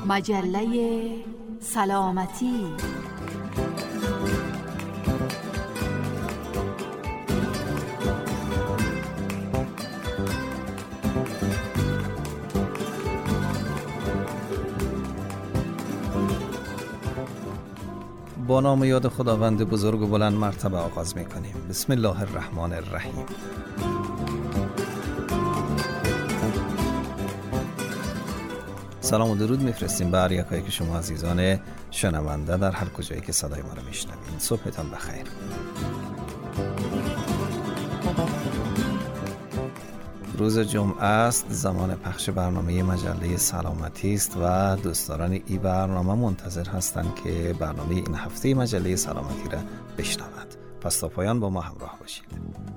مجله سلامتی. با نام و یاد خداوند بزرگ و بلند مرتبه آغاز می‌کنیم. بسم الله الرحمن الرحیم. سلام و درود میفرستیم بر یکایی که شما عزیزان شنونده در هر کجایی که صدای ما رو میشنوید. صبحتان بخیر. روز جمعه است، زمان پخش برنامه مجله سلامتی است و دوستداران این برنامه منتظر هستند که برنامه این هفته مجله سلامتی را بشنوند. پس تا پایان با ما همراه باشید.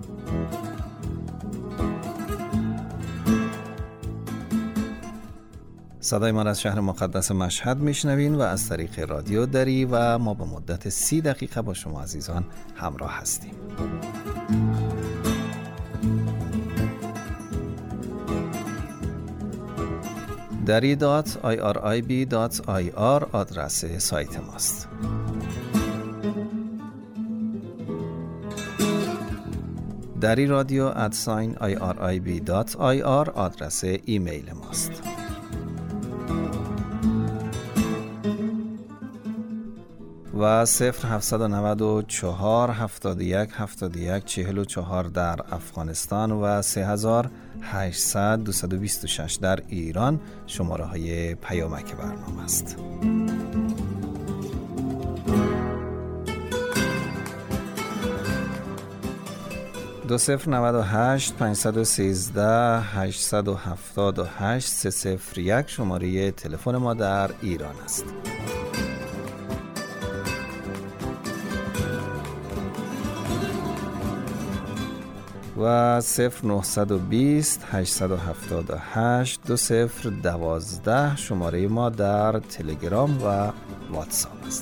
صدای ما از شهر مقدس مشهد میشنوین و از طریق رادیو دری و ما به مدت 30 دقیقه با شما عزیزان همراه هستیم. dari.irib.ir آدرس سایت ماست. dari radio@irib.ir آدرس ایمیل ماست. و 0794 71 71 44 در افغانستان و 3800 226 در ایران شماره های پیامک برنامه است. 2098 513 878 301 شماره تلفن ما در ایران است. و 0920 878 2012 شماره ما در تلگرام و واتساپ است.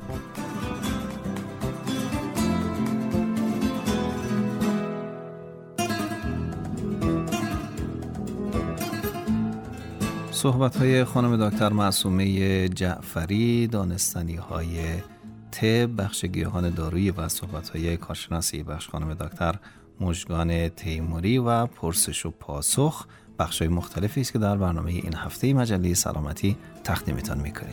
صحبت‌های خانم دکتر معصومه جعفری، دانستنی‌های طب بخش گیاهان دارویی و صحبت‌های کارشناسی بخش خانم دکتر مژگان تیموری و پرسش و پاسخ بخش‌های مختلفی است که در برنامه این هفته مجله سلامتی تقدیمتان می‌کنیم.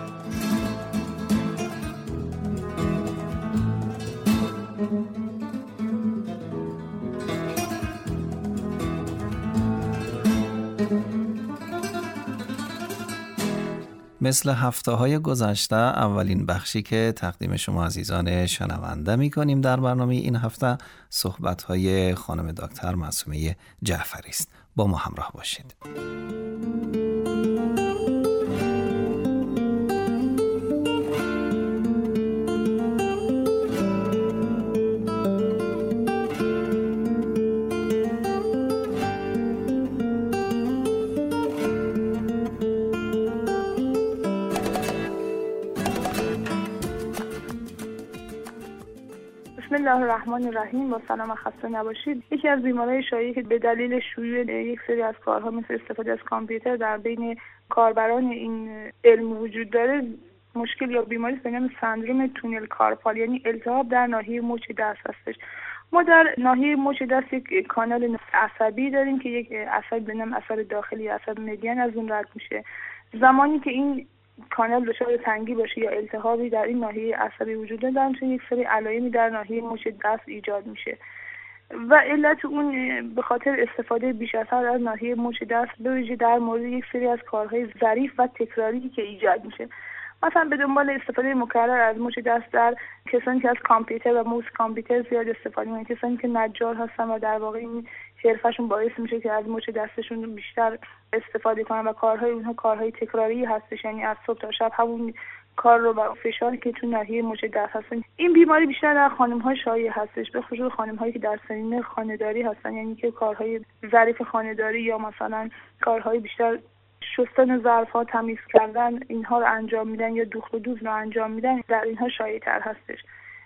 مثل هفته‌های گذشته اولین بخشی که تقدیم شما عزیزان شنونده می‌کنیم در برنامه این هفته صحبت‌های خانم دکتر معصومه جعفری است. با ما همراه باشید. بسم الله الرحمن الرحیم. با سلام خسته نباشید. یکی از بیماری‌های شایعی که به دلیل شیوع یک سری از کارها مثل استفاده از کامپیوتر در بین کاربران این علم وجود داره، مشکل یا بیماری به نام سندروم تونل کارپال، یعنی التهاب در ناحیه مچ دست هستش. ما در ناحیه مچ دست یک کانال عصبی داریم که یک عصب به نام عصب داخلی، عصب مدین از اون رد میشه. زمانی که این کانال دچار تنگی باشه یا التهابی در این ناحیه عصبی وجود داره، چون یک سری علائمی در ناحیه مچ دست ایجاد میشه و علت اون به خاطر استفاده بیش از حد از ناحیه مچ دست به ویژه در مورد یک سری از کارهای ظریف و تکراری که ایجاد میشه. مثلا به دنبال استفاده مکرر از مچ دست در کسانی که از کامپیوتر و موس کامپیوتر زیاد استفاده میکنن، کسانی که نجار هستن و در واقع این حرفشون باعث میشه که از مچ دستشون بیشتر استفاده کنن و کارهای اونها کارهای تکراری هستش، یعنی از صبح تا شب همون کار رو با فشاری که تو ناحیه مچ دست هستن. این بیماری بیشتر در خانم‌ها شایع هستش، به خصوص خانم‌هایی که در سنین خانه‌داری هستن، یعنی که کارهای ظریف خانه‌داری یا مثلا کارهای بیشتر شستن ظرف‌ها، تمیز کردن اینها رو انجام میدن یا دوخت و دوز رو انجام میدن، در اینها شایع‌تر هستش.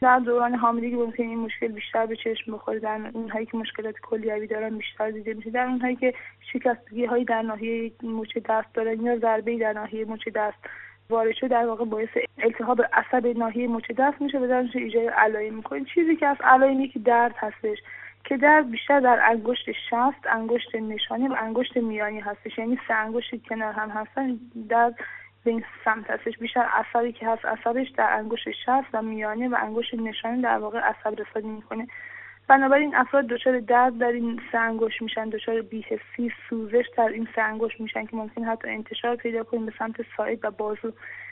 در دوران حاملگی ممکنه این مشکل بیشتر به چشم بخوره، در اونهایی که مشکلات کلیوی دارن بیشتر دیده میشه، در اونهایی که شکستگی‌هایی در ناحیه مچ دست دارن یا ضربه‌ای در ناحیه مچ دست وارد شده در واقع باعث التهاب عصب ناحیه مچ دست میشه و درش ایجاد علائم میکنه. چیزی که از علائمی که درد هستش که درد بیشتر در انگشت شست، انگشت نشانی و انگشت میانی هستش، یعنی سه انگشتی کنار هم هستن درد به این سمت هستش. بیشتر عصبی که هست عصبش در انگشت شست و میانی و انگشت نشانی در واقع عصب رسانی میکنه. بنابراین افراد دچار درد در این سه انگشت میشن، دچار بی‌حسی، سوزش در این سه انگشت میشن که ممکن حتی انتشار پیدا کنه به سمت ساعد و بازو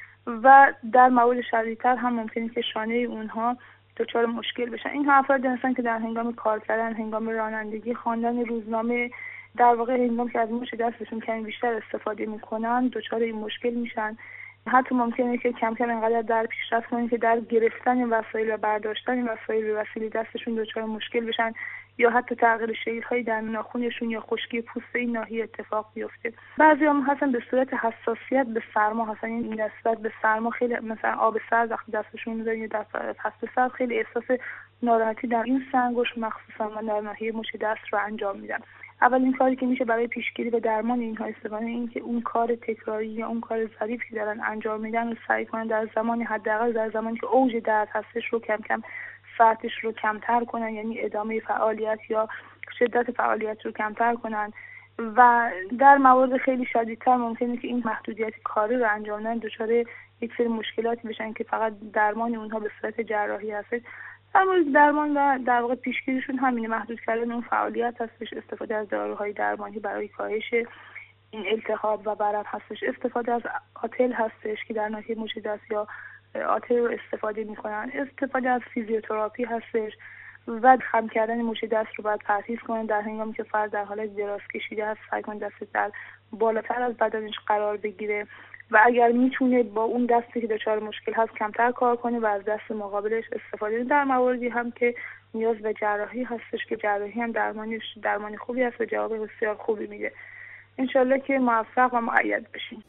و در موارد شدیدتر هم ممکنه که شانه اونها دچار مشکل بشن. اینها افرادی هستن که در هنگام کار کردن، هنگام رانندگی، خواندن روزنامه، در واقع هنگام که از مچ دستشون کمی بیشتر استفاده میکنن دچار این مشکل میشن. حتی ممکنه که کم کم انقدر در پیشرفت کنن که در گرفتن وسایل و برداشتن وسایل به وسیله دستشون دچار مشکل بشن یا حتی تغییر شکل‌هایی در ناخنشون یا خشکی پوست این ناحیه اتفاق بیفته. بعضی‌ها هستن به صورت حساسیت به سرما هستن، این نسبت به سرما خیلی مثلا آب سرد وقتی دستشون میذارن یا دست فصل سرد خیلی احساس ناراحتی در این سه انگشت مخصوصا و در ناحیه مچ دست رو انجام میدن. اولین کاری که میشه برای پیشگیری و درمان اینها استفاده این که اون کار تکراری یا اون کار ظریفی که دارن انجام میدن رو سعی کنن در زمان حداقل در زمانی که اوج درد هستش رو کم کم ساعتش رو کمتر کنن، یعنی ادامه فعالیت یا شدت فعالیت رو کمتر کنن و در موارد خیلی شدیدتر ممکنه که این محدودیت کاری رو انجام ندن دچار یک سری مشکلاتی بشن که فقط درمان اونها به صورت جراحی هست. در مورد درمان و در واقع پیشگیریشون همین محدود کردن اون فعالیت هستش، استفاده از داروهای درمانی برای کاهش این التهاب و برد هستش، استفاده از آتل هستش که در ناحیه مچ دست یا آتل رو استفاده میکنن، استفاده از فیزیوتراپی هستش و خم کردن مچ دست رو باید پرهیز کنن. در هنگامی که فرد در حالت دراز کشیده هست سعی کنه دست در بالاتر از بدنش قرار بگیره و اگر میتونه با اون دستی که دچار مشکل هست کمتر کار کنه و از دست مقابلش استفاده کنه. در مواردی هم که نیاز به جراحی هستش که جراحی هم درمان خوبی هست و جواب بسیار خوبی میده. انشالله که موفق و مؤید بشین.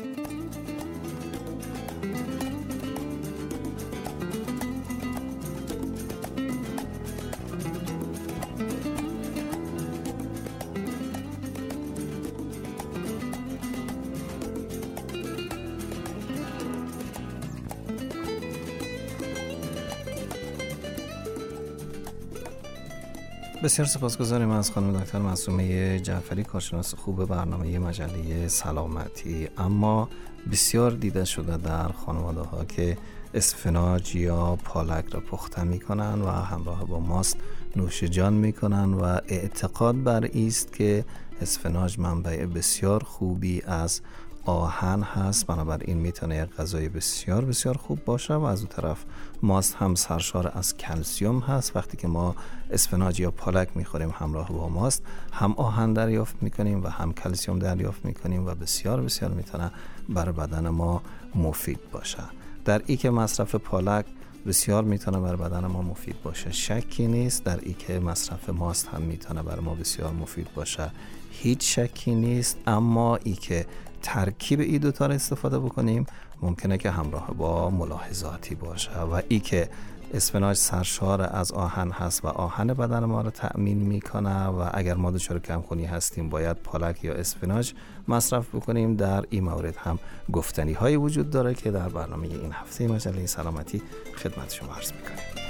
بسیار سپاسگزاریم از خانم دکتر معصومه جعفری، کارشناس خوب برنامه مجله سلامتی. اما بسیار دیده شده در خانواده ها که اسفناج یا پالک را پخته میکنن و همراه با ماست نوش جان میکنن و اعتقاد بر است که اسفناج منبع بسیار خوبی از آهن هست، بنابراین میتونه یک غذای بسیار بسیار خوب باشه و از اون طرف ماست هم سرشار از کلسیم هست. وقتی که ما اسفناج یا پالک میخوریم همراه با ماست هم آهن دریافت میکنیم و هم کلسیم دریافت میکنیم و بسیار بسیار میتونه برای بدن ما مفید باشه. در ای که مصرف پالک بسیار میتونه برای بدن ما مفید باشه شکی نیست، در ای که مصرف ماست هم میتونه برای ما بسیار مفید باشه هیچ شکی نیست. اما ای که ترکیب این دوتا را استفاده بکنیم ممکنه که همراه با ملاحظاتی باشه و ای که اسفناج سرشار از آهن هست و آهن بدن ما رو تأمین میکنه و اگر ما دچار کمخونی هستیم باید پالک یا اسفناج مصرف بکنیم. در این مورد هم گفتنی های وجود داره که در برنامه این هفته مجله سلامتی خدمت شما عرض میکنیم.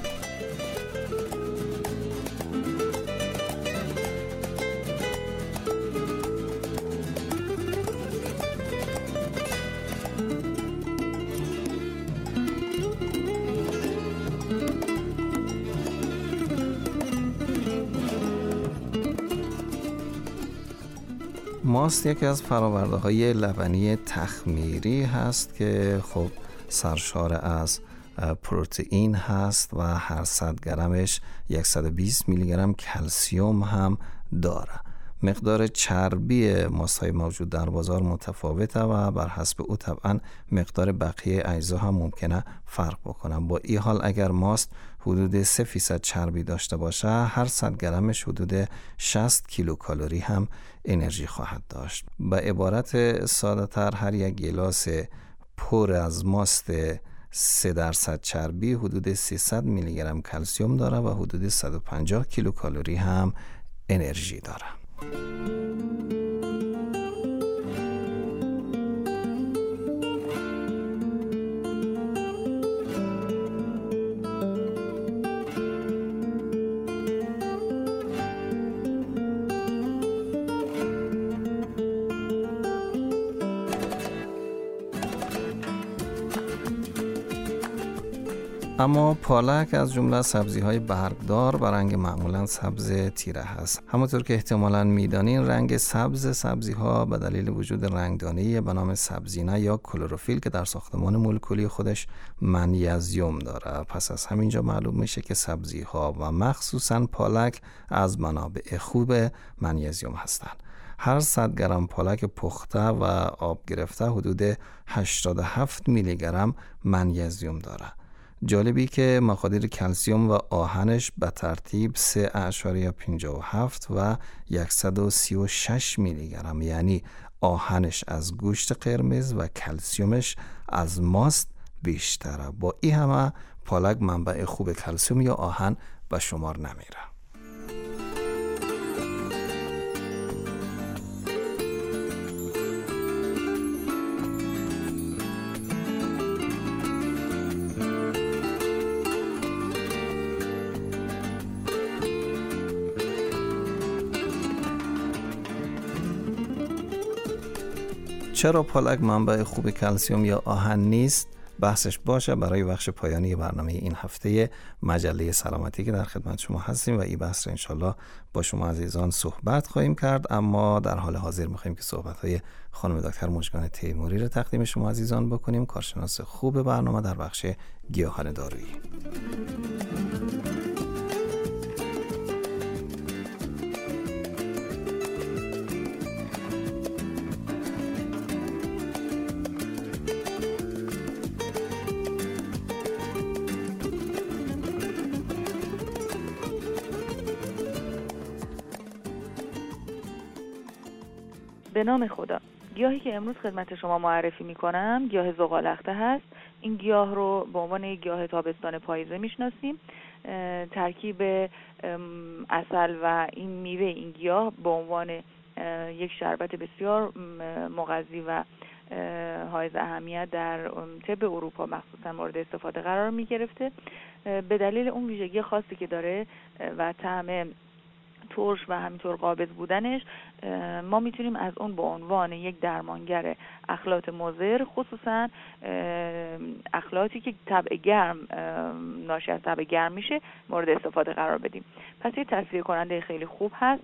ماست یکی از فراورده های لبنی تخمیری هست که خب سرشار از پروتئین هست و هر 100 گرمش 120 میلی گرم کلسیم هم داره. مقدار چربی ماست‌های موجود در بازار متفاوته و بر حسب او طبعا مقدار بقیه اجزا هم ممکنه فرق بکنه. با این حال اگر ماست حدود 3% چربی داشته باشه هر 100 گرمش حدود 60 کیلوکالری هم انرژی خواهد داشت. به عبارت ساده تر هر یک گیلاس پر از ماست 3% چربی، حدود 300 میلی گرم کلسیم داره و حدود 150 کیلوکالری هم انرژی داره. اما پالک از جمله سبزی‌های برگدار و رنگ معمولاً سبز تیره هست. همونطور که احتمالاً می‌دانین رنگ سبز سبزی‌ها به دلیل وجود رنگدانه‌ای به نام سبزینه یا کلروفیل که در ساختمان مولکولی خودش منیزیم داره. پس از همینجا معلوم میشه که سبزی‌ها و مخصوصاً پالک از منابع خوب منیزیم هستند. هر 100 گرم پالک پخته و آب گرفته حدود 87 میلی گرم منیزیم داره. جالبی که مقادیر کلسیم و آهنش به ترتیب 3.57 و 136 میلی گرم، یعنی آهنش از گوشت قرمز و کلسیمش از ماست بیشتره. با این همه پالک منبع خوب کلسیم یا آهن به شمار نمیره. چرا پالک منبع خوب کلسیم یا آهن نیست؟ بحثش باشه برای بخش پایانی برنامه این هفته مجله سلامتی که در خدمت شما هستیم و این بحث رو انشالله با شما عزیزان صحبت خواهیم کرد. اما در حال حاضر میخوایم که صحبت‌های خانم دکتر مژگان تیموری رو تقدیم شما عزیزان بکنیم، کارشناس خوب برنامه در بخش گیاهان دارویی. به نام خدا. گیاهی که امروز خدمت شما معرفی میکنم گیاه زغالخته هست. این گیاه رو به عنوان گیاه تابستان پاییزه میشناسیم. ترکیب عسل و این میوه این گیاه به عنوان یک شربت بسیار مغذی و حائز اهمیت در طب اروپا مخصوصا مورد استفاده قرار میگرفته. به دلیل اون ویژگی خاصی که داره و طعم ترش و همینطور قابض بودنش ما میتونیم از اون به عنوان یک درمانگر اخلاط مضر، خصوصا اخلاطی که طبع گرم ناشی از طبع گرم میشه، مورد استفاده قرار بدیم. پس یه تصفیه کننده خیلی خوب هست.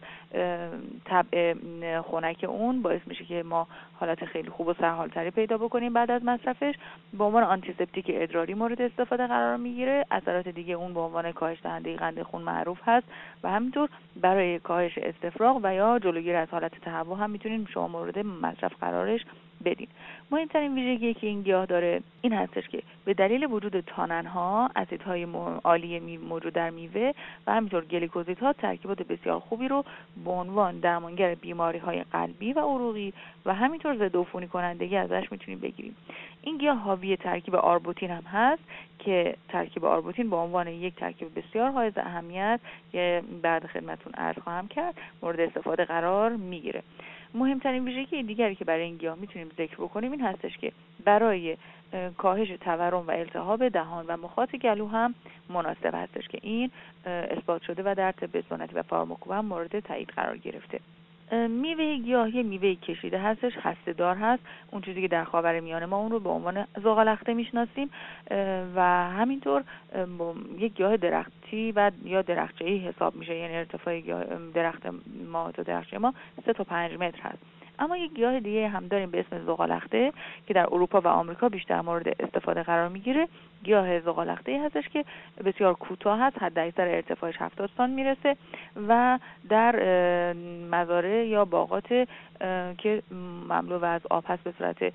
طبع خنک اون باعث میشه که ما حالت خیلی خوب و سرحالتری پیدا بکنیم بعد از مصرفش. به عنوان آنتیسپتیک ادراری مورد استفاده قرار میگیره. اثرات دیگه اون به عنوان کاهش دهنده قند خون معروف هست و همینطور برای کاهش استفراغ و یا جلوگیری از حالت تهوع هم میتونیم شما مورد مصرف قرارش بدین. مهمترین ویژگی که این گیاه داره این هستش که به دلیل وجود تانن‌ها، اسیدهای عالی موجود در میوه و همینطور گلیکوزیدها ترکیبات بسیار خوبی رو به عنوان درمانگر بیماری‌های قلبی و عروقی و همینطور ضد عفونی کنندگی ازش میتونیم بگیریم. این گیاه حاوی ترکیب آربوتین هم هست که ترکیب آربوتین به عنوان یک ترکیب بسیار حائز اهمیت که بعد خدمتتون عرض خواهم کرد مورد استفاده قرار میگیره. مهمترین ویژگی دیگری که برای این گیاه میتونیم ذکر بکنیم این هستش که برای کاهش تورم و التهاب دهان و مخاط گلو هم مناسب هستش که این اثبات شده و در طب سنتی و فارماکو هم مورد تایید قرار گرفته. میوه گیاهی میوه کشیده هستش، خسته دار هست. اون چیزی که در خاورمیانه ما اون رو به عنوان زغالخته میشناسیم و همینطور یک گیاه درختی و یا درختچه‌ای حساب میشه، یعنی ارتفاع درخت ما تا درختچه ما 3 تا 5 متر هست. اما یک گیاه دیگه هم داریم به اسم زغالخته که در اروپا و آمریکا بیشتر مورد استفاده قرار میگیره. گیاه زغالخته هستش که بسیار کوتاه هست، حد اکثر ارتفاعش 70 سانتی میرسه و در مزارع یا باغات که مملو از آب هست به صورت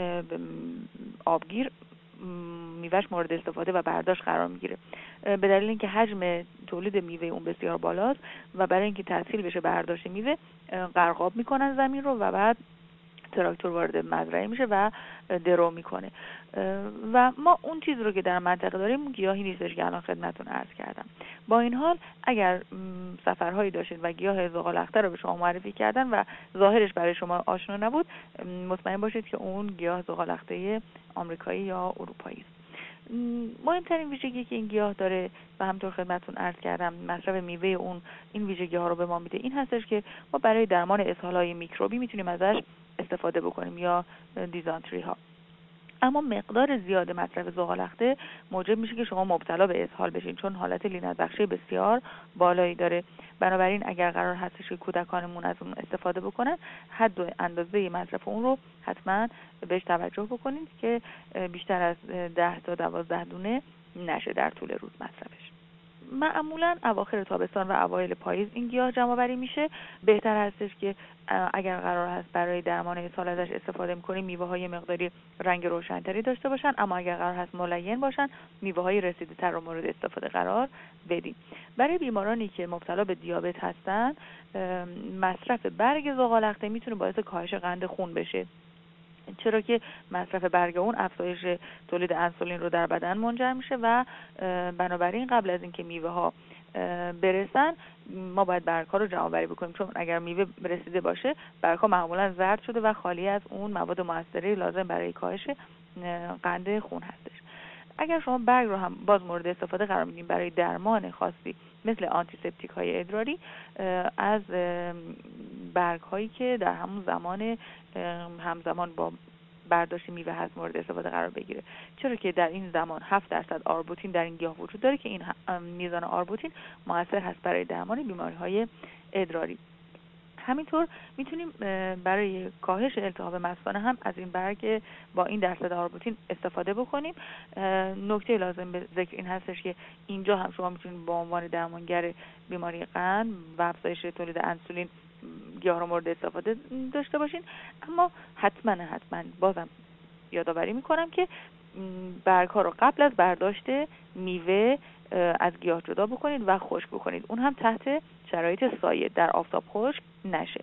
آبگیر میوهش مورد استفاده و برداشت قرار میگیره. به دلیل اینکه حجم تولید میوه اون بسیار بالاست و برای اینکه تسهیل بشه برداشت میوه غرقاب میکنن زمین رو و بعد تراکتور وارد مزرعه میشه و درو میکنه و ما اون چیز رو که در منطقه داریم گیاهی نیستش که الان خدمتتون عرض کردم. با این حال اگر سفرهایی داشتید و گیاه زغال‌اخته رو به شما معرفی کردن و ظاهرش برای شما آشنا نبود، مطمئن باشید که اون گیاه زغال‌اخته آمریکایی یا اروپایی است. مهمترین ویژگی که این گیاه داره و همطور خدمتتون عرض کردم مصرف میوه این ویژگی ها رو به ما میده این هستش که ما برای درمان اسهال‌های میکروبی میتونیم ازش استفاده بکنیم یا دیزانتری ها. اما مقدار زیاد مصرف زغال‌اخته موجب میشه که شما مبتلا به اسهال بشین، چون حالت لینت‌بخشی بسیار بالایی داره. بنابراین اگر قرار هستش که کودکانمون از اون استفاده بکنن، حد و اندازه مصرف اون رو حتما بهش توجه بکنید که بیشتر از 10 تا 12 دونه نشه در طول روز مصرفش. معمولا اواخر تابستان و اوایل پاییز این گیاه جمع‌آوری میشه. بهتر هستش که اگر قرار هست برای درمان اسهال ازش استفاده می‌کنیم میوه‌های مقداری رنگ روشن‌تری داشته باشن، اما اگر قرار هست ملین باشن میوه‌های رسیده‌تر رو مورد استفاده قرار بدیم. برای بیمارانی که مبتلا به دیابت هستن مصرف برگ زغال‌اخته میتونه باعث کاهش قند خون بشه، چرا که مصرف برگ اون افزایش تولید انسولین رو در بدن منجر میشه و بنابراین قبل از اینکه میوه ها برسن ما باید برگ ها رو جمع‌آوری بکنیم، چون اگر میوه رسیده باشه برگ ها معمولا زرد شده و خالی از اون مواد مؤثره لازم برای کاهش قند خون هستش. اگر شما برگ رو هم باز مورد استفاده قرار میدیم برای درمان خاصی مثل آنتیسپتیک های ادراری، از برگ هایی که در همون زمان همزمان با برداشت میوه هست مورد استفاده قرار بگیره، چرا که در این زمان 7% آربوتین در این گیاه وجود داره که این میزان آربوتین مؤثر هست برای درمان بیماری های ادراری. همینطور میتونیم برای کاهش التهاب مثانه هم از این برگ با این درصد آربوتین استفاده بکنیم. نکته لازم به ذکر این هستش که اینجا هم شما میتونید با عنوان درمانگر بیماری قند و افزایش تولید انسولین گیاه رو مورد استفاده داشته باشین، اما حتما بازم یادآوری میکنم که برگ ها رو قبل از برداشت میوه از گیاه جدا بکنید و خشک بکنید، اون هم تحت شرایط سایه در آفتاب خشک نشه.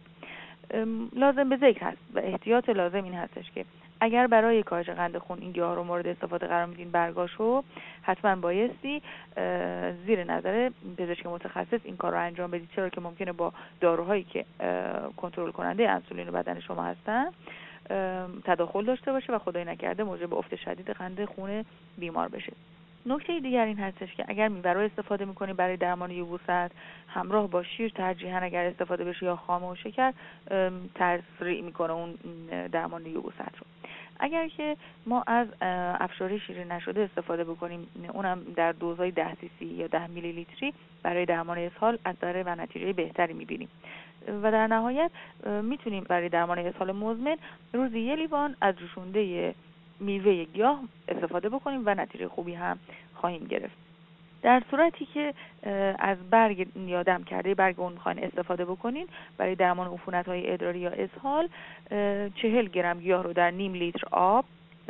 لازم به ذکر هست و احتیاط لازم این هستش که اگر برای کاهش قند خون این گیاه رو مورد استفاده قرار میدین برگاشو حتما بایستی زیر نظر پزشک متخصص این کار رو انجام بدید، چرا که ممکنه با داروهایی که کنترل کننده انسولین بدن شما هستن تداخل داشته باشه و خدای نکرده موجب افت شدید قند خون بیمار بشه. نکته دیگر این هستش که اگر میوه رو استفاده میکنیم برای درمان یبوست همراه با شیر ترجیحاً اگر استفاده بشه یا خام و شکر تسریع میکنه اون درمان یبوست رو. اگر که ما از افشاری شیرین نشده استفاده بکنیم اونم در دوزهای 10 cc یا 10 میلی لیتری برای درمان اسهال اثر و نتیجه بهتری میبینیم و در نهایت میتونیم برای درمان اسهال مزمن روزی 1 لیوان از جوشونده میوه گیاه استفاده بکنیم و نتیجه خوبی هم خواهیم گرفت. در صورتی که از برگ یا دم کرده برگ اون میخواین استفاده بکنین برای درمان عفونت‌های ادراری یا اسهال 40 گرم گیاه رو در نیم لیتر آب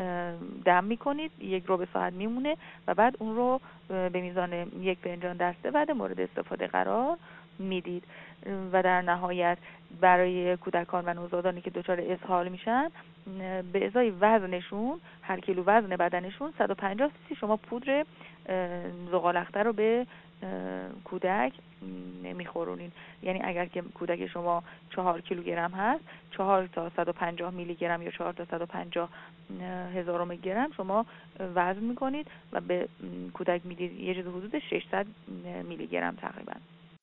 دم میکنید، 1 ربع ساعت میمونه و بعد اون رو به میزان 1 فنجان دسته بعد مورد استفاده قرار میدید و در نهایت برای کودکان و نوزادانی که دچار اسهال میشن به ازای وزنشون هر کیلو وزن بدنشون 150 cc شما پودر زغال‌اخته رو به کودک میخورونین. یعنی اگر که کودک شما 4 کیلوگرم هست 4 تا 150 میلی گرم یا 4 تا 150 هزارم گرم شما وزن میکنید و به کودک میدید یه چیز حدود 600 میلی گرم تقریبا.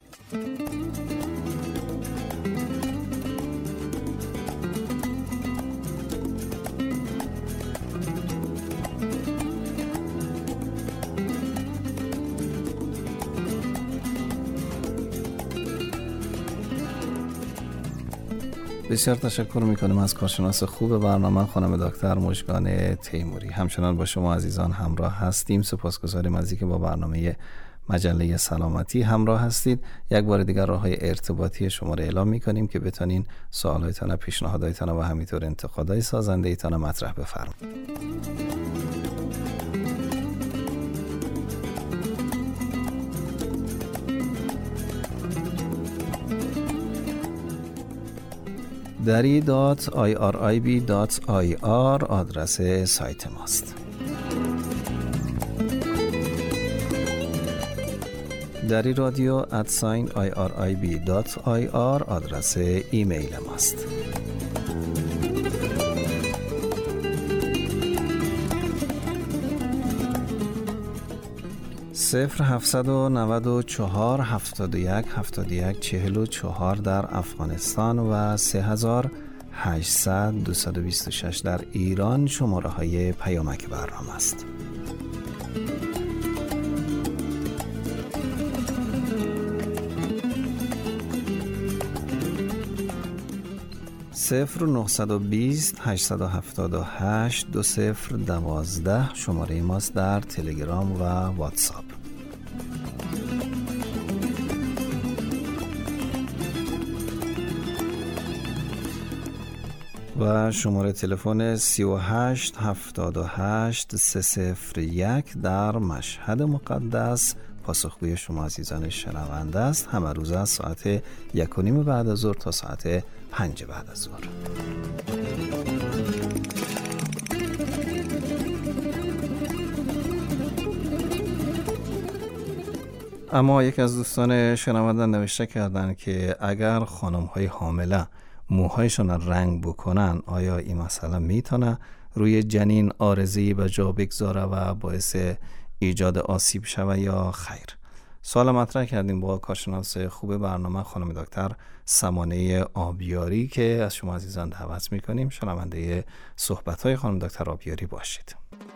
بسیار تشکر میکنم از کارشناس خوب برنامه خانم دکتر مژگان تیموری. همچنان با شما عزیزان همراه هستیم. سپاسگزاریم از اینکه با برنامه مجله سلامتی همراه هستید. یک بار دیگر راههای ارتباطی شما را اعلام میکنیم که بتونین سوالایتان، پیشنهاداتان و همینطور انتقادهای سازنده ایتان مطرح بفرمایید. dari.irib.ir آدرس سایت ماست. دری رادیو @irib.ir آدرس ایمیل ماست. 0794 71 71 44 در افغانستان و 3800 226 در ایران شماره های پیامک برنامه است. 0920 878 2012 شماره ماست در تلگرام و واتساپ. و شماره تلفن 38 78 301 در مشهد مقدس پاسخگوی شما عزیزان شنونده است. همه روز از ساعت 1:30 بعد از ظهر تا ساعت 5 بعد از ظهر. اما یک از دوستان شنونده نوشته کردن که اگر خانم‌های حامله موهایشون رنگ بکنن آیا این مسئله میتونه روی جنین عارضه‌ای به جا بگذاره و باعث ایجاد آسیب شوه یا خیر؟ سوال مطرح کردیم با کارشناس خوب برنامه خانم دکتر سمانه آبیاری که از شما عزیزان دعوت میکنیم شنونده صحبت‌های خانم دکتر آبیاری باشید.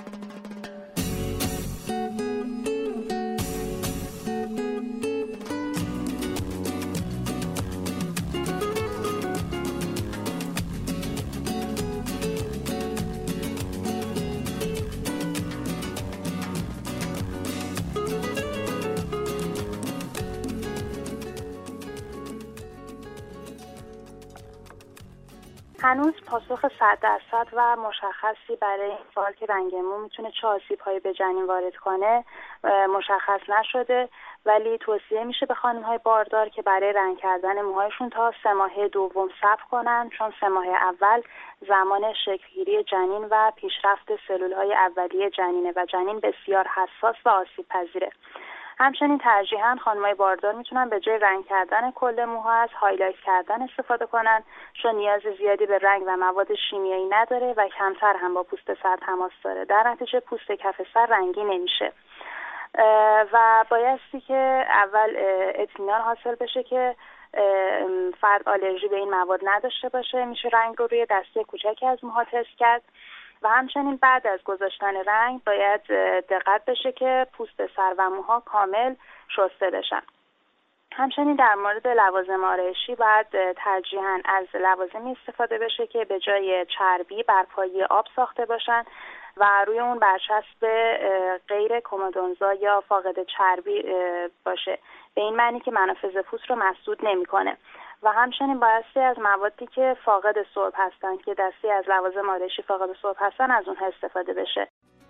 هنوز پاسخ 100% و مشخصی برای این سوال که رنگ مو میتونه چه آسیب‌هایی به جنین وارد کنه مشخص نشده، ولی توصیه میشه به خانم‌های باردار که برای رنگ کردن موهایشون تا 3 ماه دوم صبر کنن، چون 3 ماه اول زمان شکل‌گیری جنین و پیشرفت سلول‌های اولیه جنینه و جنین بسیار حساس و آسیب پذیره. همچنین ترجیحاً خانم‌های باردار میتونن به جای رنگ کردن کل موها از هایلایت کردن استفاده کنن، چون نیاز زیادی به رنگ و مواد شیمیایی نداره و کمتر هم با پوست سر تماس داره. در نتیجه پوست کف سر رنگی نمیشه و بایستی که اول اطمینان حاصل بشه که فرد آلرژی به این مواد نداشته باشه. میشه رنگ رو روی دسته کوچکی از موها تست کرد و همچنین بعد از گذاشتن رنگ باید دقت بشه که پوست سر و موها کامل شسته بشن. همچنین در مورد لوازم آرایشی باید ترجیحاً از لوازمی استفاده بشه که به جای چربی بر پایه آب ساخته باشن و روی اون برچسب غیر کومودونزا یا فاقد چربی باشه، به این معنی که منافذ پوست رو مسدود نمی‌کنه. و همچنین بایستی از موادی که فاقد سرب هستن که دستی از لوازم آرایشی فاقد سرب هستن از اونها استفاده بشه.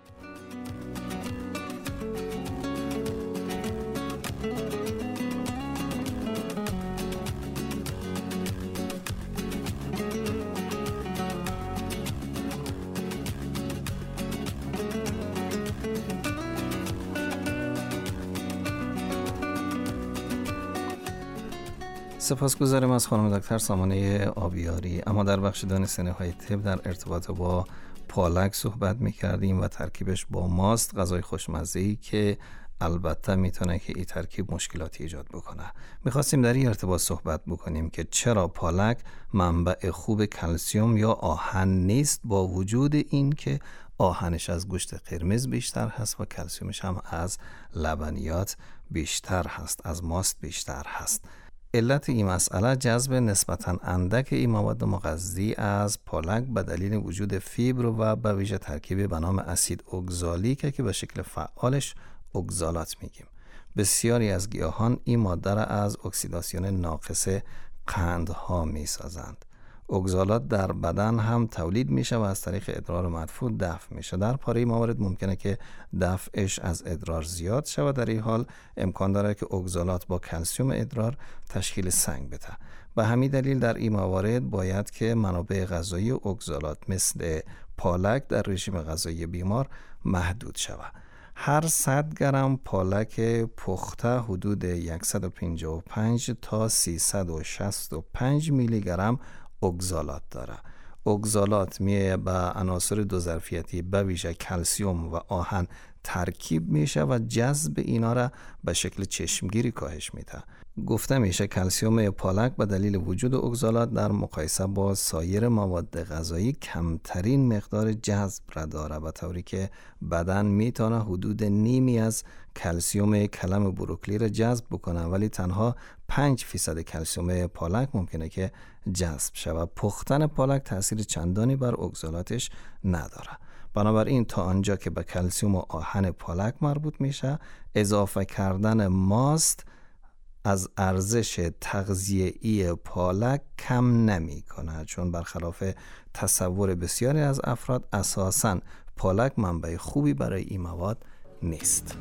سپاسگزارم از خانم دکتر سامانه آبیاری. اما در بخش دانستنی های طب در ارتباط با پالک صحبت می‌کردیم و ترکیبش با ماست، غذای خوشمزه‌ای که البته میتونه که این ترکیب مشکلاتی ایجاد بکنه. میخواستیم در این ارتباط صحبت بکنیم که چرا پالک منبع خوب کلسیم یا آهن نیست، با وجود این که آهنش از گوشت قرمز بیشتر هست و کلسیمش هم از لبنیات بیشتر هست، از ماست بیشتر هست. علت این مسئله جذب نسبتاً اندک این مواد مغذی از پالک به دلیل وجود فیبر و به ویژه ترکیبی به نام اسید اوگزالیک که به شکل فعالش اوگزالات میگیم. بسیاری از گیاهان این ماده را از اکسیداسیون ناقص قندها میسازند. اوگزالات در بدن هم تولید میشه و از طریق ادرار مدفوع دفع میشه. در پاره موارد ممکنه که دفعش از ادرار زیاد شه و در این حال امکان داره که اوگزالات با کلسیم ادرار تشکیل سنگ بده. به همین دلیل در این موارد باید که منابع غذایی اوگزالات مثل پالک در رژیم غذایی بیمار محدود شود. هر 100 گرم پالک پخته حدود 155 تا 365 میلی گرم اوگزالات داره. اوگزالات میه به عناصر دو ظرفیتی به ویژه کلسیم و آهن ترکیب میشه و جذب اینا را به شکل چشمگیری کاهش میده. گفته میشه کلسیم پالک به دلیل وجود اوگزالات در مقایسه با سایر مواد غذایی کمترین مقدار جذب را داره، به طوری که بدن میتونه حدود نیمی از کلسیم کلم بروکلی را جذب بکنه، ولی تنها 5% کلسیم پالک ممکنه که جذب شود. پختن پالک تاثیر چندانی بر اوگزالاتش نداره. بنابراین تا آنجا که به کلسیم و آهن پالک مربوط میشه، اضافه کردن ماست از ارزش تغذیه‌ای پالک کم نمی کنه، چون برخلاف تصور بسیاری از افراد اساساً پالک منبع خوبی برای این مواد نیست.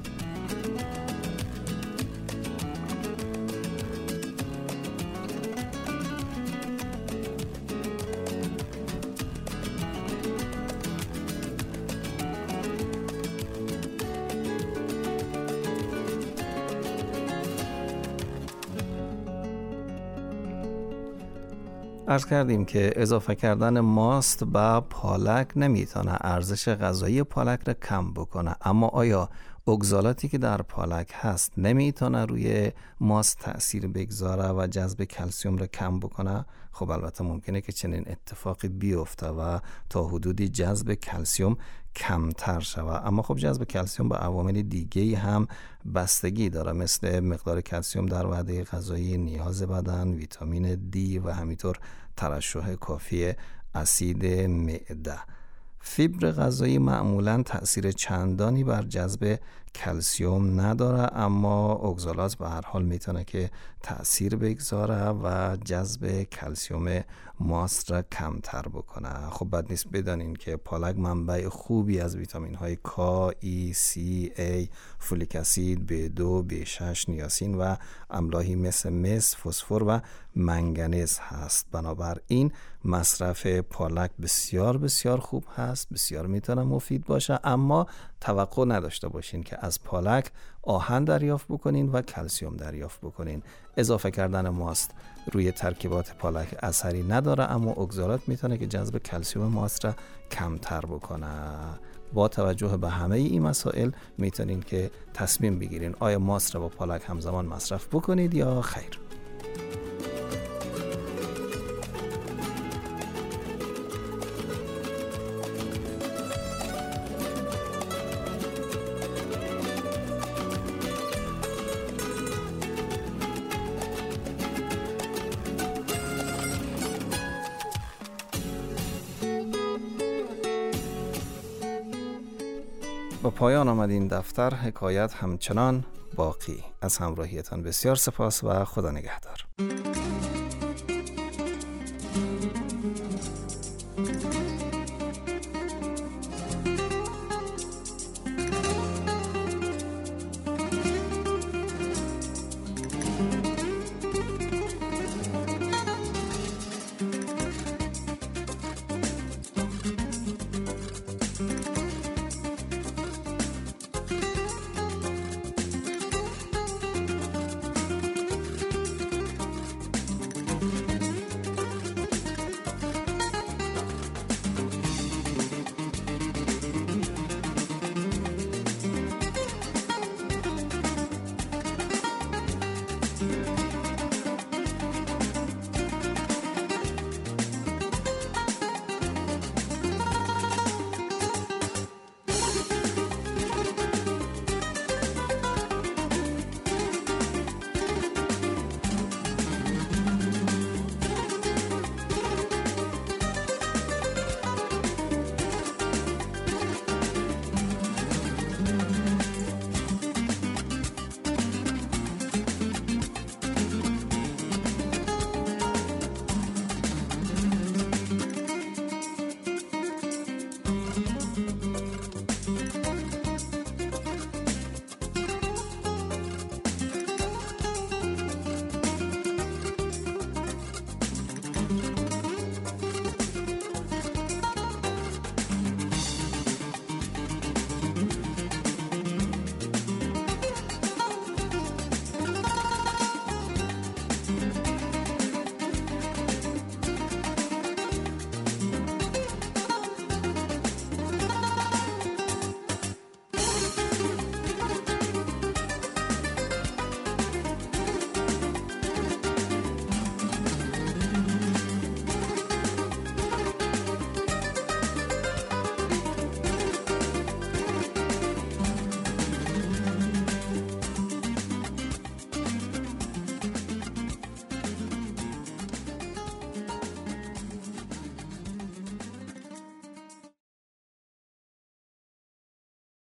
عرض کردیم که اضافه کردن ماست به پالک نمیتونه ارزش غذایی پالک را کم بکنه، اما آیا اوگزالاتی که در پالک هست نمیتونه روی ماست تأثیر بگذاره و جذب کلسیم را کم بکنه؟ خب البته ممکنه که چنین اتفاقی بیفته و تا حدودی جذب کلسیم کمتر شود، اما خب جذب کلسیم به عوامل دیگه هم بستگی داره، مثل مقدار کلسیم در وعده غذایی نیاز بدن، ویتامین دی و همینطور ترشح کافی اسید معده. فیبر غذایی معمولاً تأثیر چندانی بر جذب کلسیم نداره، اما اوگزالات به هر حال میتونه که تأثیر بگذاره و جذب کلسیم ماست را کمتر بکنه. خب بد نیست بدانین که پالک منبع خوبی از ویتامین های کا، ای، سی، ای، فولیک اسید، B2، B6، نیاسین و املاحی مثل مس، فسفر و منگنز هست. بنابراین مصرف پالک بسیار بسیار خوب هست، بسیار میتونه مفید باشه، اما توقع نداشته باشین که از پالک آهن دریافت بکنین و کلسیم دریافت بکنین. اضافه کردن ماست روی ترکیبات پالک اثری نداره، اما اوگزالات میتونه که جذب کلسیم ماست را کمتر بکنه. با توجه به همه این مسائل میتونین که تصمیم بگیرین آیا ماست را با پالک همزمان مصرف بکنید یا خیر. با پایان آمد این دفتر. حکایت همچنان باقی. از همراهیتان بسیار سپاس و خدا نگهدار.